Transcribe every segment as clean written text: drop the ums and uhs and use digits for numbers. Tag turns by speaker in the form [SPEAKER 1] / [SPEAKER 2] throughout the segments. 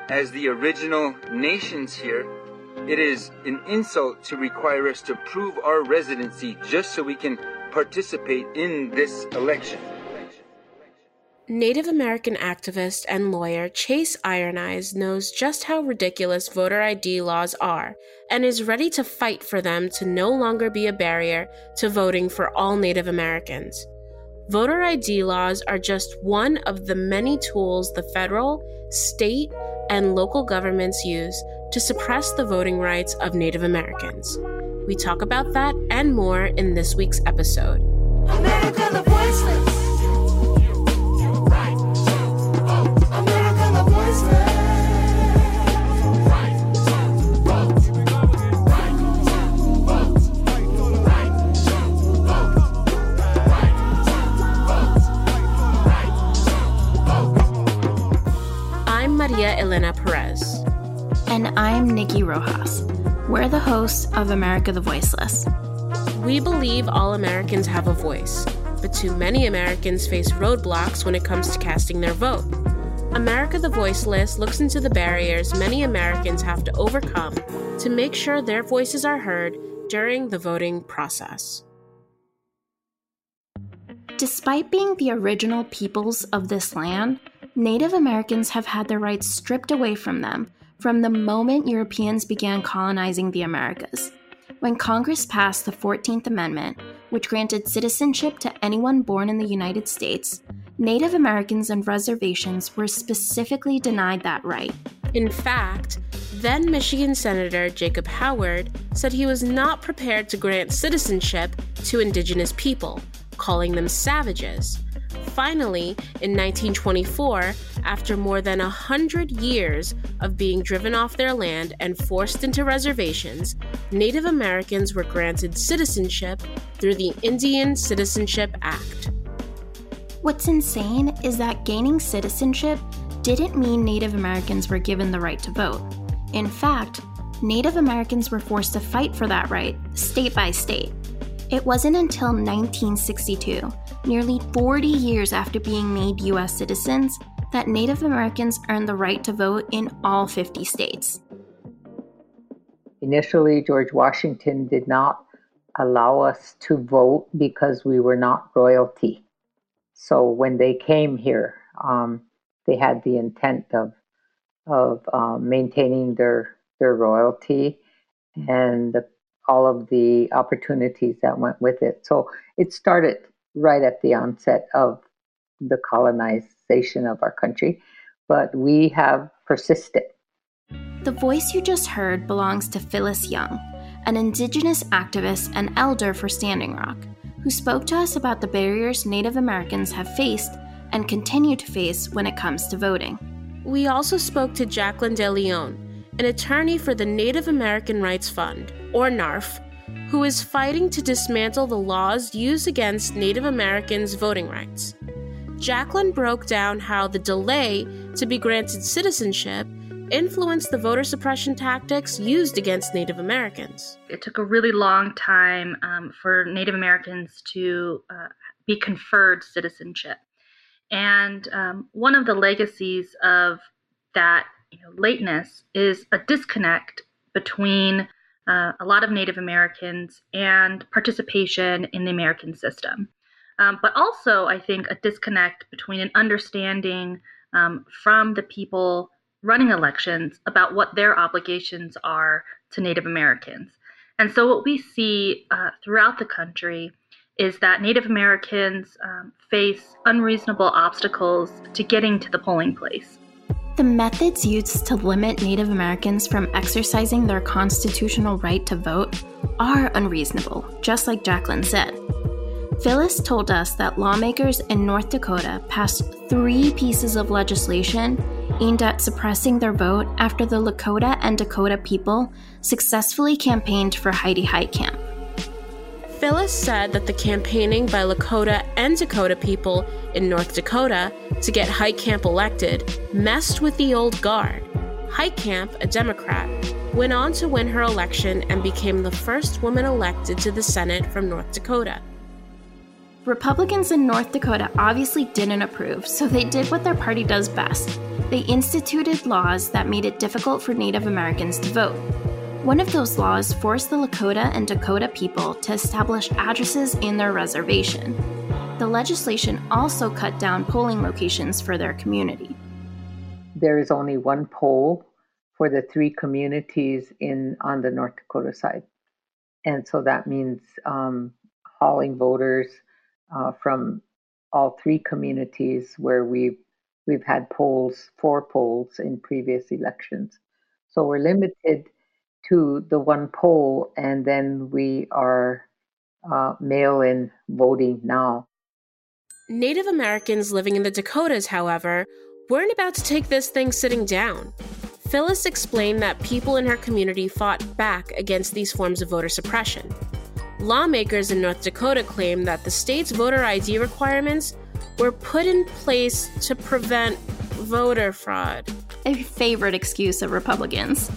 [SPEAKER 1] As the original nations here, it is an insult to require us to prove our residency just so we can participate in this election.
[SPEAKER 2] Native American activist and lawyer Chase Iron Eyes knows just how ridiculous voter ID laws are and is ready to fight for them to no longer be a barrier to voting for all Native Americans. Voter ID laws are just one of the many tools the federal, state, and local governments use to suppress the voting rights of Native Americans. We talk about that and more in this week's episode.
[SPEAKER 3] America the Voiceless. America the Voiceless.
[SPEAKER 2] I'm Maria Elena Perez.
[SPEAKER 4] And I'm Nikki Rojas. We're the hosts of America the Voiceless.
[SPEAKER 2] We believe all Americans have a voice, but too many Americans face roadblocks when it comes to casting their vote. America the Voiceless looks into the barriers many Americans have to overcome to make sure their voices are heard during the voting process.
[SPEAKER 4] Despite being the original peoples of this land, Native Americans have had their rights stripped away from them from the moment Europeans began colonizing the Americas. When Congress passed the 14th Amendment, which granted citizenship to anyone born in the United States, Native Americans and reservations were specifically denied that right.
[SPEAKER 2] In fact, then Michigan Senator Jacob Howard said he was not prepared to grant citizenship to indigenous people, calling them savages. Finally, in 1924, after more than 100 years of being driven off their land and forced into reservations, Native Americans were granted citizenship through the Indian Citizenship Act.
[SPEAKER 4] What's insane is that gaining citizenship didn't mean Native Americans were given the right to vote. In fact, Native Americans were forced to fight for that right, state by state. It wasn't until 1962, nearly 40 years after being made U.S. citizens, that Native Americans earned the right to vote in all 50 states.
[SPEAKER 5] Initially, George Washington did not allow us to vote because we were not royalty. So when they came here, they had the intent of maintaining their royalty and all of the opportunities that went with it. So it started right at the onset of the colonization of our country, but we have persisted.
[SPEAKER 4] The voice you just heard belongs to Phyllis Young, an Indigenous activist and elder for Standing Rock, who spoke to us about the barriers Native Americans have faced and continue to face when it comes to voting.
[SPEAKER 2] We also spoke to Jacqueline De Leon, an attorney for the Native American Rights Fund, or NARF, who is fighting to dismantle the laws used against Native Americans' voting rights. Jacqueline broke down how the delay to be granted citizenship influenced the voter suppression tactics used against Native Americans.
[SPEAKER 6] It took a really long time for Native Americans to be conferred citizenship. And one of the legacies of that lateness is a disconnect between a lot of Native Americans and participation in the American system. But also, I think, a disconnect between an understanding from the people running elections about what their obligations are to Native Americans. And so what we see throughout the country is that Native Americans face unreasonable obstacles to getting to the polling place.
[SPEAKER 4] The methods used to limit Native Americans from exercising their constitutional right to vote are unreasonable, just like Jacqueline said. Phyllis told us that lawmakers in North Dakota passed 3 pieces of legislation aimed at suppressing their vote after the Lakota and Dakota people successfully campaigned for Heidi Heitkamp.
[SPEAKER 2] Phyllis said that the campaigning by Lakota and Dakota people in North Dakota to get Heitkamp elected messed with the old guard. Heitkamp, a Democrat, went on to win her election and became the first woman elected to the Senate from North Dakota.
[SPEAKER 4] Republicans in North Dakota obviously didn't approve, so they did what their party does best. They instituted laws that made it difficult for Native Americans to vote. One of those laws forced the Lakota and Dakota people to establish addresses in their reservation. The legislation also cut down polling locations for their community.
[SPEAKER 5] There is only one poll for the 3 communities on the North Dakota side. And so that means hauling voters from all 3 communities where we've had 4 polls in previous elections. So we're limited to the one poll, and then we are mail-in voting now.
[SPEAKER 2] Native Americans living in the Dakotas, however, weren't about to take this thing sitting down. Phyllis explained that people in her community fought back against these forms of voter suppression. Lawmakers in North Dakota claimed that the state's voter ID requirements were put in place to prevent voter fraud.
[SPEAKER 4] A favorite excuse of Republicans.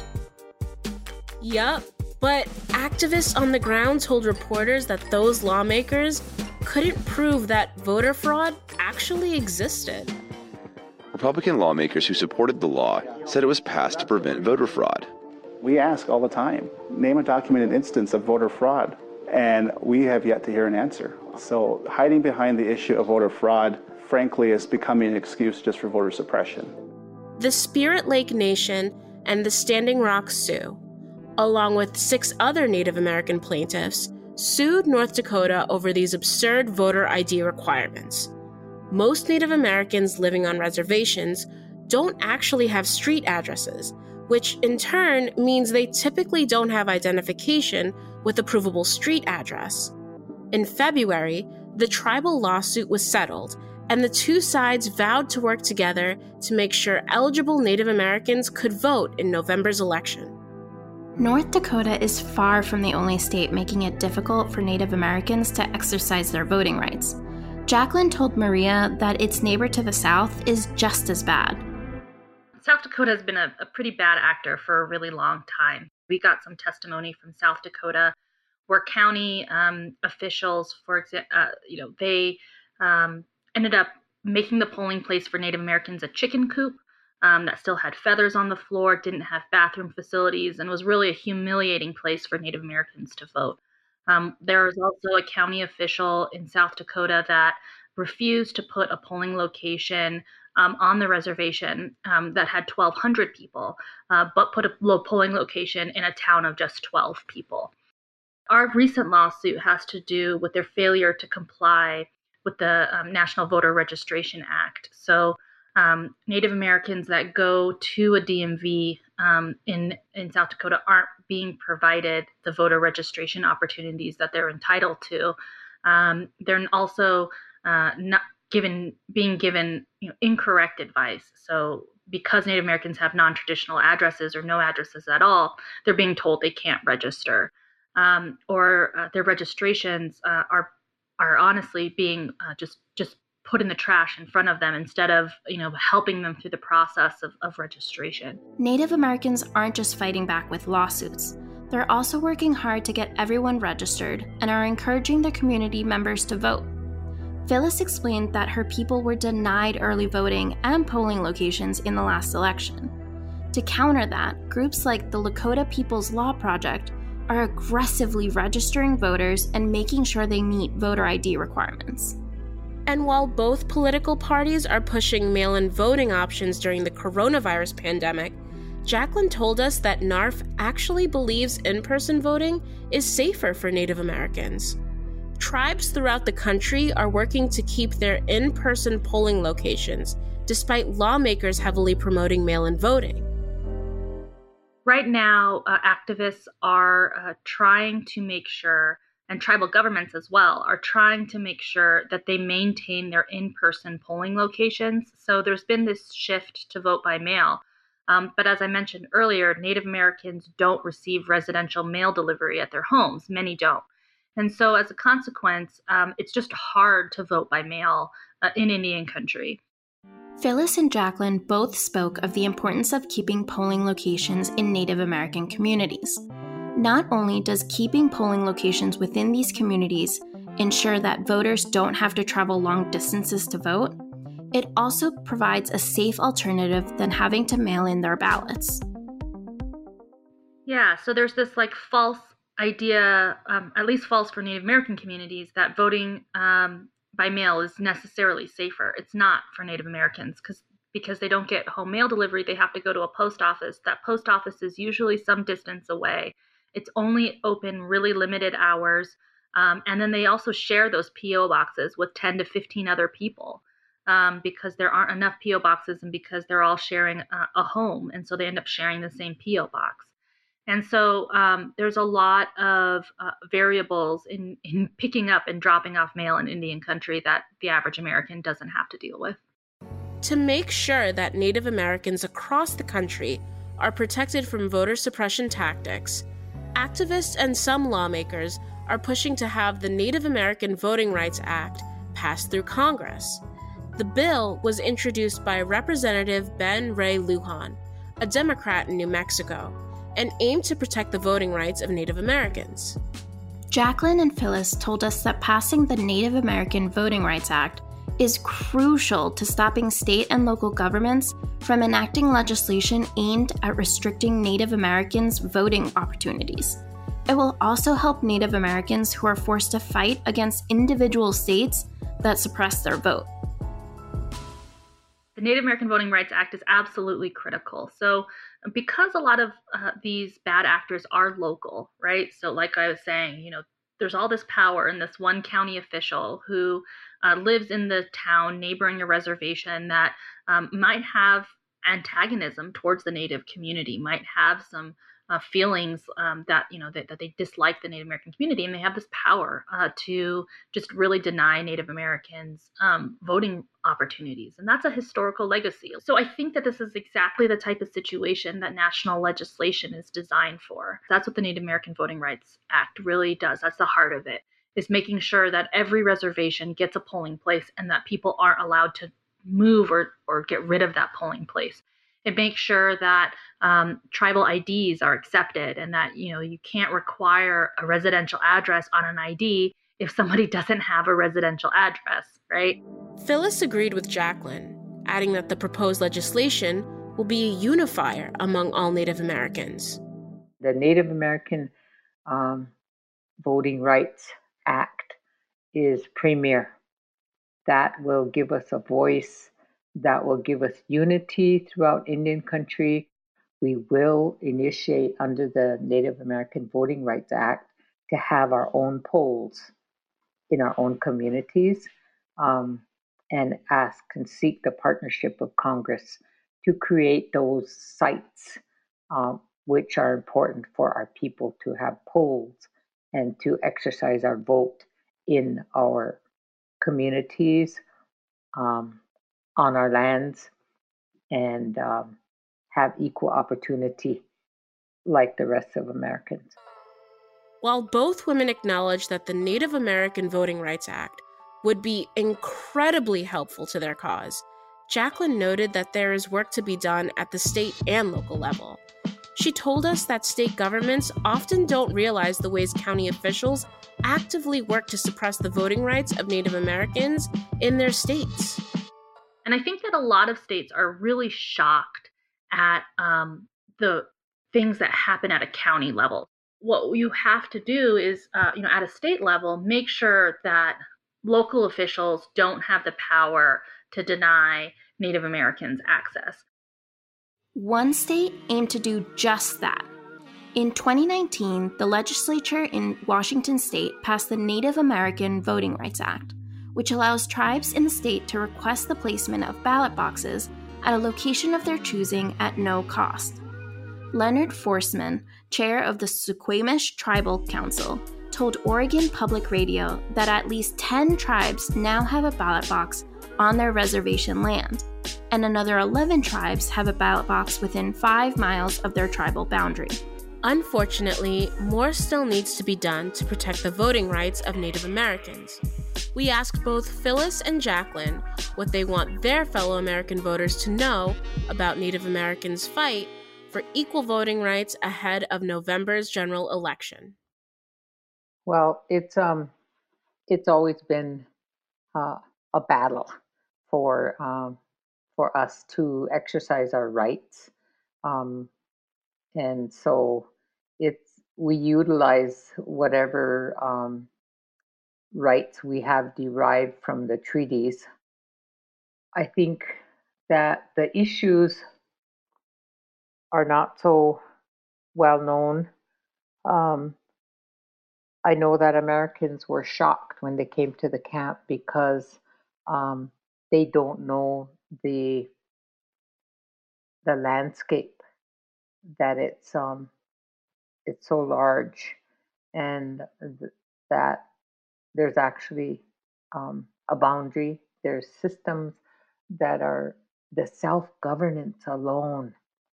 [SPEAKER 2] Yup, but activists on the ground told reporters that those lawmakers couldn't prove that voter fraud actually existed.
[SPEAKER 7] Republican lawmakers who supported the law said it was passed to prevent voter fraud.
[SPEAKER 8] We ask all the time, name a documented instance of voter fraud, and we have yet to hear an answer. So hiding behind the issue of voter fraud, frankly, is becoming an excuse just for voter suppression.
[SPEAKER 2] The Spirit Lake Nation and the Standing Rock Sioux, along with 6 other Native American plaintiffs, sued North Dakota over these absurd voter ID requirements. Most Native Americans living on reservations don't actually have street addresses, which in turn means they typically don't have identification with a provable street address. In February, the tribal lawsuit was settled, and the 2 sides vowed to work together to make sure eligible Native Americans could vote in November's election.
[SPEAKER 4] North Dakota is far from the only state making it difficult for Native Americans to exercise their voting rights. Jacqueline told Maria that its neighbor to the south is just as bad.
[SPEAKER 6] South Dakota has been a pretty bad actor for a really long time. We got some testimony from South Dakota where county officials, for example, they ended up making the polling place for Native Americans a chicken coop that still had feathers on the floor, didn't have bathroom facilities, and was really a humiliating place for Native Americans to vote. There was also a county official in South Dakota that refused to put a polling location on the reservation that had 1,200 people, but put a polling location in a town of just 12 people. Our recent lawsuit has to do with their failure to comply with the National Voter Registration Act. So Native Americans that go to a DMV in South Dakota aren't being provided the voter registration opportunities that they're entitled to. They're also not being given incorrect advice. So because Native Americans have non-traditional addresses or no addresses at all, they're being told they can't register, or their registrations are honestly being just put in the trash in front of them instead of helping them through the process of registration.
[SPEAKER 4] Native Americans aren't just fighting back with lawsuits. They're also working hard to get everyone registered and are encouraging their community members to vote. Phyllis explained that her people were denied early voting and polling locations in the last election. To counter that, groups like the Lakota People's Law Project are aggressively registering voters and making sure they meet voter ID requirements.
[SPEAKER 2] And while both political parties are pushing mail-in voting options during the coronavirus pandemic, Jacqueline told us that NARF actually believes in-person voting is safer for Native Americans. Tribes throughout the country are working to keep their in-person polling locations, despite lawmakers heavily promoting mail-in voting.
[SPEAKER 6] Right now, activists are trying to make sure, and tribal governments as well, are trying to make sure that they maintain their in-person polling locations. So there's been this shift to vote by mail. But as I mentioned earlier, Native Americans don't receive residential mail delivery at their homes. Many don't. And so as a consequence, it's just hard to vote by mail in Indian country.
[SPEAKER 4] Phyllis and Jacqueline both spoke of the importance of keeping polling locations in Native American communities. Not only does keeping polling locations within these communities ensure that voters don't have to travel long distances to vote, it also provides a safe alternative than having to mail in their ballots.
[SPEAKER 6] Yeah, so there's this like false idea, at least false for Native American communities, that voting by mail is necessarily safer. It's not for Native Americans because they don't get home mail delivery. They have to go to a post office. That post office is usually some distance away. It's only open really limited hours. And then they also share those P.O. boxes with 10 to 15 other people because there aren't enough P.O. boxes and because they're all sharing a home. And so they end up sharing the same P.O. box. And so there's a lot of variables in picking up and dropping off mail in Indian country that the average American doesn't have to deal with.
[SPEAKER 2] To make sure that Native Americans across the country are protected from voter suppression tactics, activists and some lawmakers are pushing to have the Native American Voting Rights Act passed through Congress. The bill was introduced by Representative Ben Ray Lujan, a Democrat in New Mexico, and aimed to protect the voting rights of Native Americans.
[SPEAKER 4] Jacqueline and Phyllis told us that passing the Native American Voting Rights Act is crucial to stopping state and local governments from enacting legislation aimed at restricting Native Americans' voting opportunities. It will also help Native Americans who are forced to fight against individual states that suppress their vote.
[SPEAKER 6] The Native American Voting Rights Act is absolutely critical. So because a lot of these bad actors are local, right? So like I was saying, there's all this power in this one county official who lives in the town neighboring a reservation that might have antagonism towards the Native community, might have some feelings that they dislike the Native American community, and they have this power to just really deny Native Americans voting opportunities, and that's a historical legacy. So I think that this is exactly the type of situation that national legislation is designed for. That's what the Native American Voting Rights Act really does. That's the heart of it, is making sure that every reservation gets a polling place and that people aren't allowed to move or get rid of that polling place. It makes sure that tribal IDs are accepted and that, you can't require a residential address on an ID if somebody doesn't have a residential address, right?
[SPEAKER 2] Phyllis agreed with Jacqueline, adding that the proposed legislation will be a unifier among all Native Americans.
[SPEAKER 5] The Native American Voting Rights Act is premier. That will give us a voice. That will give us unity throughout Indian country. We will initiate under the Native American Voting Rights Act to have our own polls in our own communities and ask and seek the partnership of Congress to create those sites which are important for our people to have polls and to exercise our vote in our communities, on our lands, and have equal opportunity like the rest of Americans.
[SPEAKER 2] While both women acknowledged that the Native American Voting Rights Act would be incredibly helpful to their cause, Jacqueline noted that there is work to be done at the state and local level. She told us that state governments often don't realize the ways county officials actively work to suppress the voting rights of Native Americans in their states.
[SPEAKER 6] And I think that a lot of states are really shocked at the things that happen at a county level. What you have to do is, at a state level, make sure that local officials don't have the power to deny Native Americans access.
[SPEAKER 4] One state aimed to do just that. In 2019, the legislature in Washington state passed the Native American Voting Rights Act, which allows tribes in the state to request the placement of ballot boxes at a location of their choosing at no cost. Leonard Forsman, chair of the Suquamish Tribal Council, told Oregon Public Radio that at least 10 tribes now have a ballot box on their reservation land, and another 11 tribes have a ballot box within 5 miles of their tribal boundary.
[SPEAKER 2] Unfortunately, more still needs to be done to protect the voting rights of Native Americans. We asked both Phyllis and Jacqueline what they want their fellow American voters to know about Native Americans' fight for equal voting rights ahead of November's general election.
[SPEAKER 5] Well, it's it's always been a battle for us to exercise our rights, and so we utilize whatever rights we have derived from the treaties. I think that the issues are not so well known. I know that Americans were shocked when they came to the camp because they don't know the landscape, that it's so large, and that there's actually a boundary. There's systems that are the self-governance alone.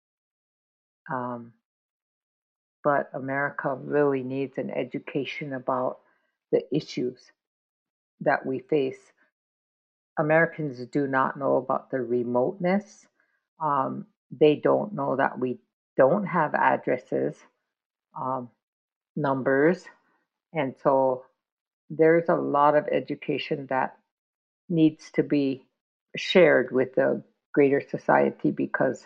[SPEAKER 5] But America really needs an education about the issues that we face. Americans do not know about the remoteness. They don't know that we don't have addresses, numbers, and so there's a lot of education that needs to be shared with the greater society because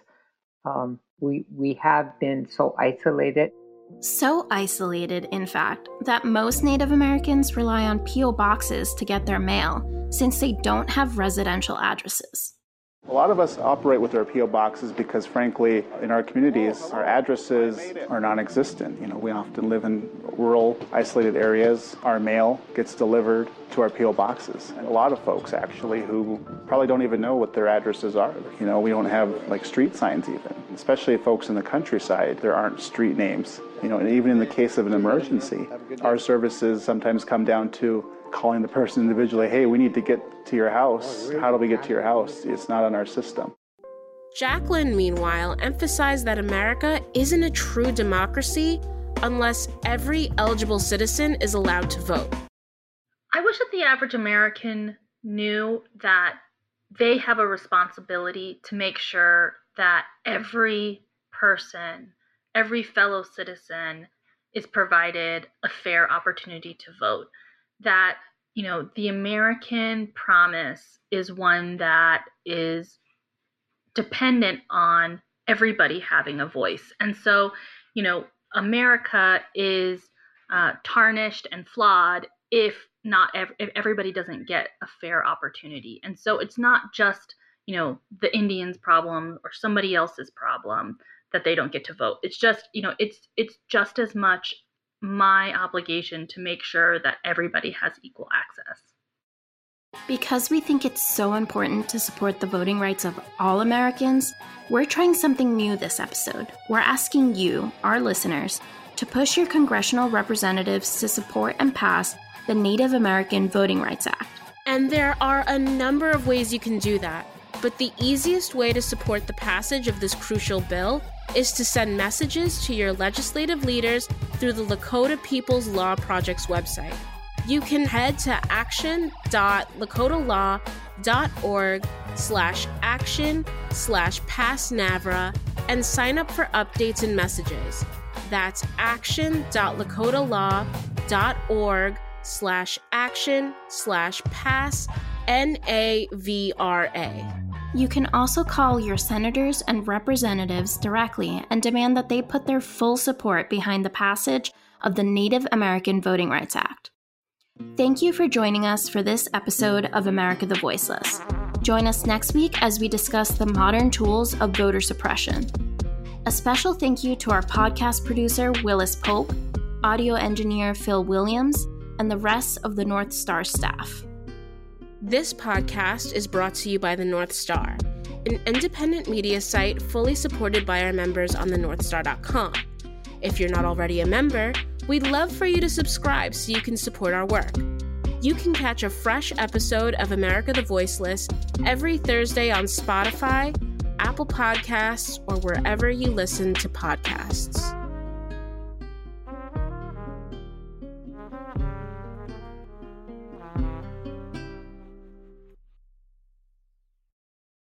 [SPEAKER 5] we have been so isolated.
[SPEAKER 4] So isolated, in fact, that most Native Americans rely on P.O. boxes to get their mail, since they don't have residential addresses.
[SPEAKER 8] A lot of us operate with our P.O. boxes because, frankly, in our communities, our addresses are non-existent. We often live in rural, isolated areas. Our mail gets delivered to our P.O. boxes. And a lot of folks, actually, who probably don't even know what their addresses are. We don't have, street signs even. Especially folks in the countryside, there aren't street names. And even in the case of an emergency, our services sometimes come down to calling the person individually, hey, we need to get to your house. How do we get to your house? It's not on our system.
[SPEAKER 2] Jacqueline, meanwhile, emphasized that America isn't a true democracy unless every eligible citizen is allowed to vote.
[SPEAKER 6] I wish that the average American knew that they have a responsibility to make sure that every person, every fellow citizen is provided a fair opportunity to vote. That, the American promise is one that is dependent on everybody having a voice. And so, America is tarnished and flawed if everybody doesn't get a fair opportunity. And so it's not just, the Indians' problem or somebody else's problem that they don't get to vote. It's just, it's just as much my obligation to make sure that everybody has equal access.
[SPEAKER 4] Because we think it's so important to support the voting rights of all Americans, we're trying something new this episode. We're asking you, our listeners, to push your congressional representatives to support and pass the Native American Voting Rights Act.
[SPEAKER 2] And there are a number of ways you can do that, but the easiest way to support the passage of this crucial bill is to send messages to your legislative leaders through the Lakota People's Law Project's website. You can head to action.lakotalaw.org/action/passnavra and sign up for updates and messages. That's action.lakotalaw.org/action/passnavra.
[SPEAKER 4] You can also call your senators and representatives directly and demand that they put their full support behind the passage of the Native American Voting Rights Act. Thank you for joining us for this episode of America the Voiceless. Join us next week as we discuss the modern tools of voter suppression. A special thank you to our podcast producer, Willis Pope, audio engineer, Phil Williams, and the rest of the North Star staff.
[SPEAKER 2] This podcast is brought to you by the North Star, an independent media site fully supported by our members on thenorthstar.com. If you're not already a member, we'd love for you to subscribe so you can support our work. You can catch a fresh episode of America the Voiceless every Thursday on Spotify, Apple Podcasts, or wherever you listen to podcasts.